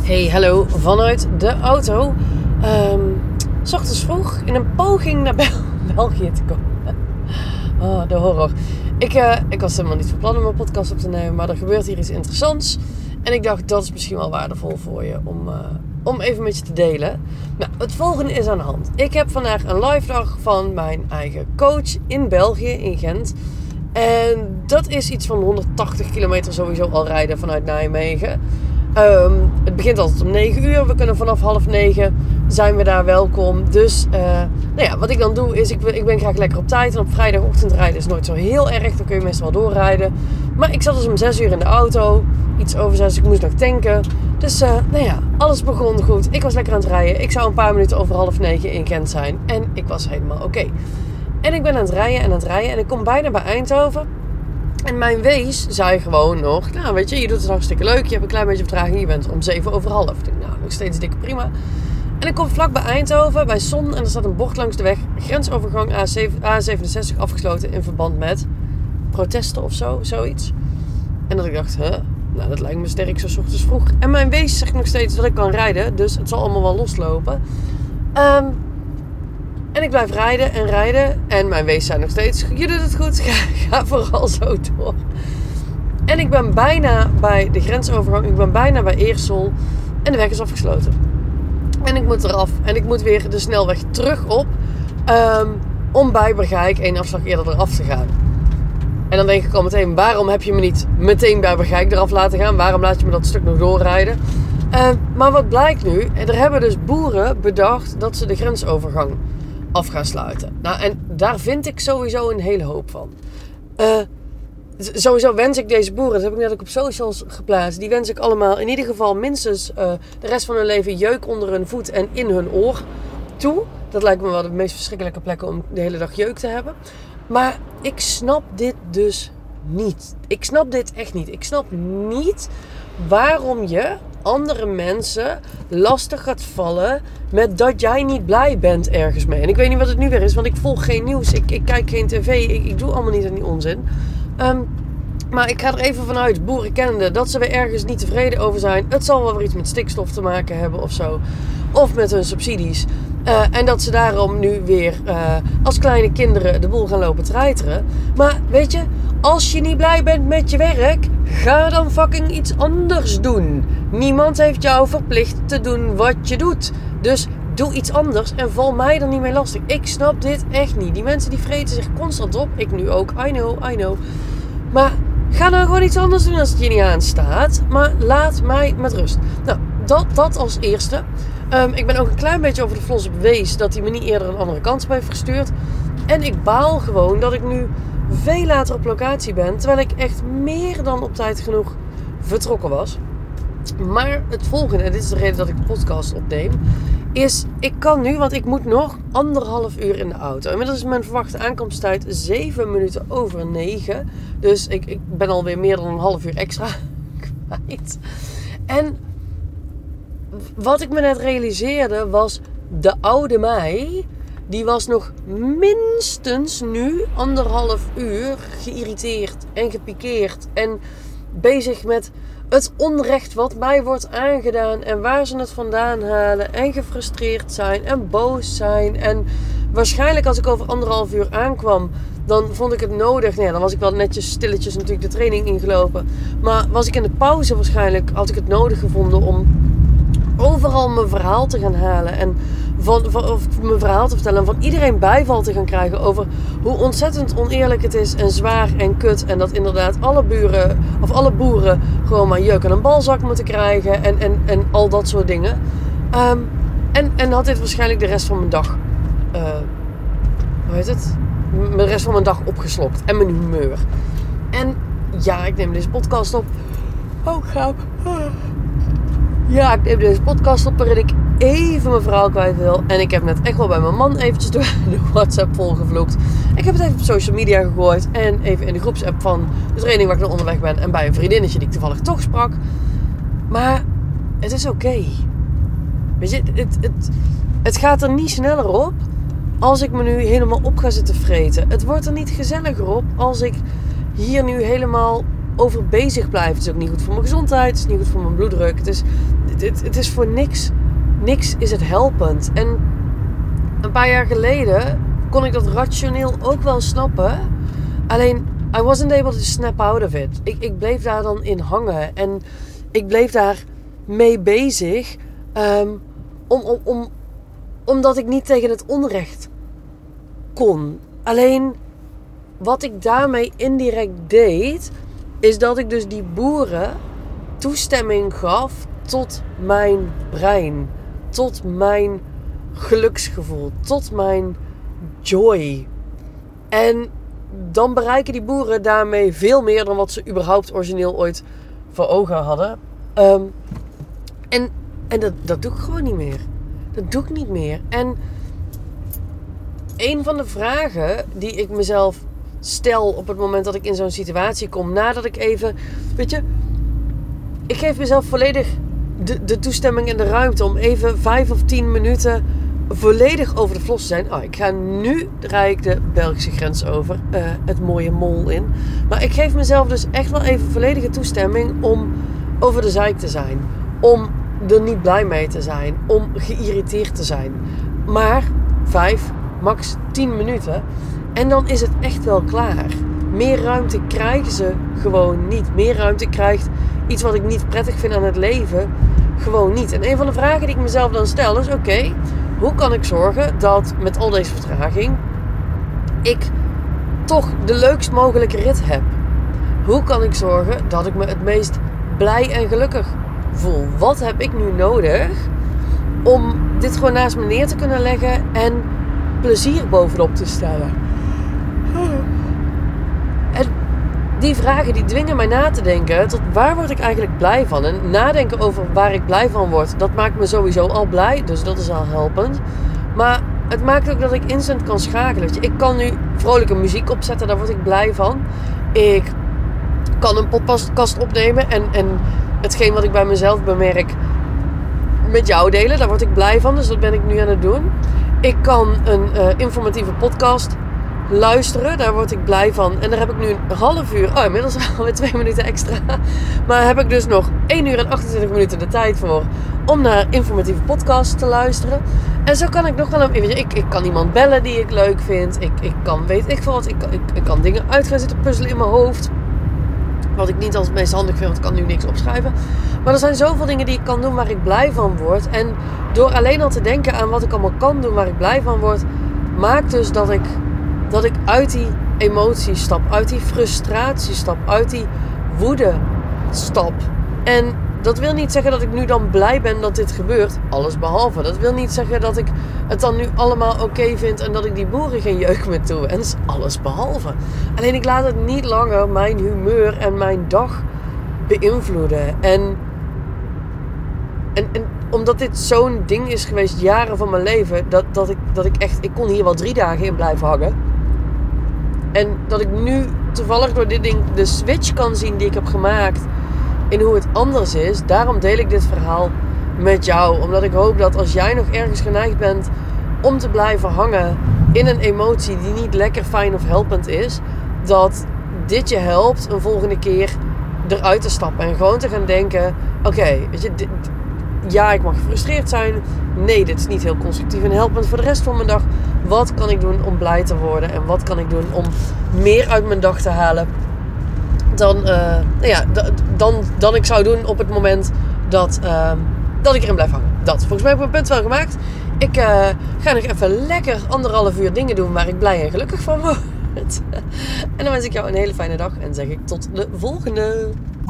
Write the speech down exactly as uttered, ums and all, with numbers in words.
Hey, hallo, vanuit de auto. Um, 's ochtends vroeg in een poging naar Bel- België te komen. Oh, de horror. Ik, uh, ik was helemaal niet van plan om een podcast op te nemen, maar er gebeurt hier iets interessants. En ik dacht, dat is misschien wel waardevol voor je om, uh, om even met je te delen. Nou, het volgende is aan de hand. Ik heb vandaag een live dag van mijn eigen coach in België, in Gent. En dat is iets van honderdtachtig kilometer sowieso al rijden vanuit Nijmegen. Um, het begint altijd om negen uur. We kunnen vanaf half negen zijn we daar welkom. Dus uh, nou ja, wat ik dan doe is, ik, ik ben graag lekker op tijd. En op vrijdagochtend rijden is nooit zo heel erg. Dan kun je meestal wel doorrijden. Maar ik zat dus om zes uur in de auto. Iets over zes, ik moest nog tanken. Dus uh, nou ja, alles begon goed. Ik was lekker aan het rijden. Ik zou een paar minuten over half negen in Gent zijn. En ik was helemaal oké. Okay. En ik ben aan het rijden en aan het rijden. En ik kom bijna bij Eindhoven. En mijn wees zei gewoon nog, nou weet je, je doet het hartstikke leuk. Je hebt een klein beetje vertraging, je bent om zeven over half. Ik denk, nou, nog steeds dikke prima. En ik kom vlak bij Eindhoven, bij Son. En er staat een bord langs de weg. Grensovergang A zevenenzestig afgesloten in verband met protesten of zo, zoiets. En dat ik dacht, huh? Nou, dat lijkt me sterk zo 's ochtends vroeg. En mijn wees zegt nog steeds dat ik kan rijden. Dus het zal allemaal wel loslopen. Um, En ik blijf rijden en rijden. En mijn wees zei nog steeds, je doet het goed, ga, ga vooral zo door. En ik ben bijna bij de grensovergang. Ik ben bijna bij Eersel. En de weg is afgesloten. En ik moet eraf. En ik moet weer de snelweg terug op. Um, om bij Bergijk één afslag eerder eraf te gaan. En dan denk ik al meteen, waarom heb je me niet meteen bij Bergijk eraf laten gaan? Waarom laat je me dat stuk nog doorrijden? Uh, maar wat blijkt nu? Er hebben dus boeren bedacht dat ze de grensovergang af gaan sluiten. Nou, en daar vind ik sowieso een hele hoop van. Uh, sowieso wens ik deze boeren, dat heb ik net ook op socials geplaatst, die wens ik allemaal in ieder geval minstens uh, de rest van hun leven jeuk onder hun voet en in hun oor toe. Dat lijkt me wel de meest verschrikkelijke plekken om de hele dag jeuk te hebben. Maar ik snap dit dus niet. Ik snap dit echt niet. Ik snap niet waarom je andere mensen lastig gaat vallen met dat jij niet blij bent ergens mee. En ik weet niet wat het nu weer is, want ik volg geen nieuws. Ik, ik kijk geen tv. Ik, ik doe allemaal niet aan die onzin. Um, maar ik ga er even vanuit, boeren kennende, dat ze weer ergens niet tevreden over zijn. Het zal wel weer iets met stikstof te maken hebben of zo. Of met hun subsidies. Uh, en dat ze daarom nu weer uh, als kleine kinderen de boel gaan lopen treiteren. Maar weet je, als je niet blij bent met je werk, ga dan fucking iets anders doen. Niemand heeft jou verplicht te doen wat je doet. Dus doe iets anders en val mij er niet mee lastig. Ik snap dit echt niet. Die mensen die vreten zich constant op. Ik nu ook. I know, I know. Maar ga dan gewoon iets anders doen als het je niet aanstaat. Maar laat mij met rust. Nou, dat, dat als eerste. Um, ik ben ook een klein beetje over de flos op wees dat hij me niet eerder een andere kans op heeft gestuurd. En ik baal gewoon dat ik nu veel later op locatie ben. Terwijl ik echt meer dan op tijd genoeg vertrokken was. Maar het volgende, en dit is de reden dat ik de podcast opneem, is ik kan nu, want ik moet nog anderhalf uur in de auto. Inmiddels is mijn verwachte aankomsttijd zeven minuten over negen. Dus ik, ik ben alweer meer dan een half uur extra kwijt. En wat ik me net realiseerde was, de oude mij, die was nog minstens nu anderhalf uur geïrriteerd en gepikeerd en bezig met het onrecht wat mij wordt aangedaan en waar ze het vandaan halen en gefrustreerd zijn en boos zijn. En waarschijnlijk als ik over anderhalf uur aankwam, dan vond ik het nodig. Nee, dan was ik wel netjes stilletjes natuurlijk de training ingelopen. Maar was ik in de pauze waarschijnlijk, had ik het nodig gevonden om overal mijn verhaal te gaan halen en van, van, of mijn verhaal te vertellen en van iedereen bijval te gaan krijgen over hoe ontzettend oneerlijk het is en zwaar en kut en dat inderdaad alle buren of alle boeren gewoon maar jeuk aan een balzak moeten krijgen en, en, en al dat soort dingen. Um, en, en had dit waarschijnlijk de rest van mijn dag, uh, hoe heet het? De rest van mijn dag opgeslokt en mijn humeur. En ja, ik neem deze podcast op. Oh, gaaf. Ja, ik neem deze podcast op waarin ik even mijn verhaal kwijt wil. En ik heb net echt wel bij mijn man eventjes door de WhatsApp volgevloekt. Ik heb het even op social media gegooid. En even in de groepsapp van de training waar ik nog onderweg ben. En bij een vriendinnetje die ik toevallig toch sprak. Maar het is oké. Okay. Weet je, het, het, het gaat er niet sneller op als ik me nu helemaal op ga zitten vreten. Het wordt er niet gezelliger op als ik hier nu helemaal over bezig blijven. Het is ook niet goed voor mijn gezondheid. Het is niet goed voor mijn bloeddruk. Het is, het, het is voor niks. Niks is het helpend. En een paar jaar geleden kon ik dat rationeel ook wel snappen. Alleen, I wasn't able to snap out of it. Ik, ik bleef daar dan in hangen. En ik bleef daar mee bezig. Um, om, om, om, omdat ik niet tegen het onrecht kon. Alleen, wat ik daarmee indirect deed, is dat ik dus die boeren toestemming gaf tot mijn brein. Tot mijn geluksgevoel. Tot mijn joy. En dan bereiken die boeren daarmee veel meer dan wat ze überhaupt origineel ooit voor ogen hadden. Um, en en dat, dat doe ik gewoon niet meer. Dat doe ik niet meer. En een van de vragen die ik mezelf stel op het moment dat ik in zo'n situatie kom, nadat ik even, weet je, ik geef mezelf volledig de, de toestemming en de ruimte om even vijf of tien minuten volledig over de vlos te zijn. Oh, ik ga nu, rijd ik de Belgische grens over, uh, het mooie Mol in. Maar ik geef mezelf dus echt wel even volledige toestemming om over de zeik te zijn. Om er niet blij mee te zijn. Om geïrriteerd te zijn. Maar vijf, max tien minuten. En dan is het echt wel klaar. Meer ruimte krijgen ze gewoon niet. Meer ruimte krijgt iets wat ik niet prettig vind aan het leven gewoon niet. En een van de vragen die ik mezelf dan stel is, oké, okay, hoe kan ik zorgen dat met al deze vertraging ik toch de leukst mogelijke rit heb? Hoe kan ik zorgen dat ik me het meest blij en gelukkig voel? Wat heb ik nu nodig om dit gewoon naast me neer te kunnen leggen en plezier bovenop te stellen? En die vragen die dwingen mij na te denken tot waar word ik eigenlijk blij van? En nadenken over waar ik blij van word, dat maakt me sowieso al blij. Dus dat is al helpend. Maar het maakt ook dat ik instant kan schakelen. Ik kan nu vrolijke muziek opzetten, daar word ik blij van. Ik kan een podcast opnemen en, en hetgeen wat ik bij mezelf bemerk met jou delen, daar word ik blij van. Dus dat ben ik nu aan het doen. Ik kan een uh, informatieve podcast luisteren, daar word ik blij van. En daar heb ik nu een half uur, oh inmiddels alweer twee minuten extra. Maar heb ik dus nog één uur en achtentwintig minuten de tijd voor om naar informatieve podcasts te luisteren. En zo kan ik nog wel een, weet je, ik, ik kan iemand bellen die ik leuk vind. Ik, ik kan, weet ik veel wat, ik, ik, ik kan dingen uit gaan zitten puzzelen in mijn hoofd. Wat ik niet als het meest handig vind, want ik kan nu niks opschrijven. Maar er zijn zoveel dingen die ik kan doen waar ik blij van word. En door alleen al te denken aan wat ik allemaal kan doen waar ik blij van word, maakt dus dat ik, dat ik uit die emotie stap. Uit die frustratie stap. Uit die woede stap. En dat wil niet zeggen dat ik nu dan blij ben dat dit gebeurt. Alles behalve. Dat wil niet zeggen dat ik het dan nu allemaal oké okay vind en dat ik die boeren geen jeuk meer toewens. Alles behalve. Alleen ik laat het niet langer mijn humeur en mijn dag beïnvloeden. En, en, en omdat dit zo'n ding is geweest, jaren van mijn leven, dat, dat, ik, dat ik echt, ik kon hier wel drie dagen in blijven hangen. En dat ik nu toevallig door dit ding de switch kan zien die ik heb gemaakt in hoe het anders is. Daarom deel ik dit verhaal met jou. Omdat ik hoop dat als jij nog ergens geneigd bent om te blijven hangen in een emotie die niet lekker, fijn of helpend is, dat dit je helpt een volgende keer eruit te stappen. En gewoon te gaan denken, oké, okay, weet je, dit, ja, ik mag gefrustreerd zijn. Nee, dit is niet heel constructief en helpend voor de rest van mijn dag. Wat kan ik doen om blij te worden? En wat kan ik doen om meer uit mijn dag te halen dan, uh, nou ja, dan, dan ik zou doen op het moment dat, uh, dat ik erin blijf hangen. Dat. Volgens mij heb ik mijn punt wel gemaakt. Ik uh, ga nog even lekker anderhalf uur dingen doen waar ik blij en gelukkig van word. En dan wens ik jou een hele fijne dag en zeg ik tot de volgende.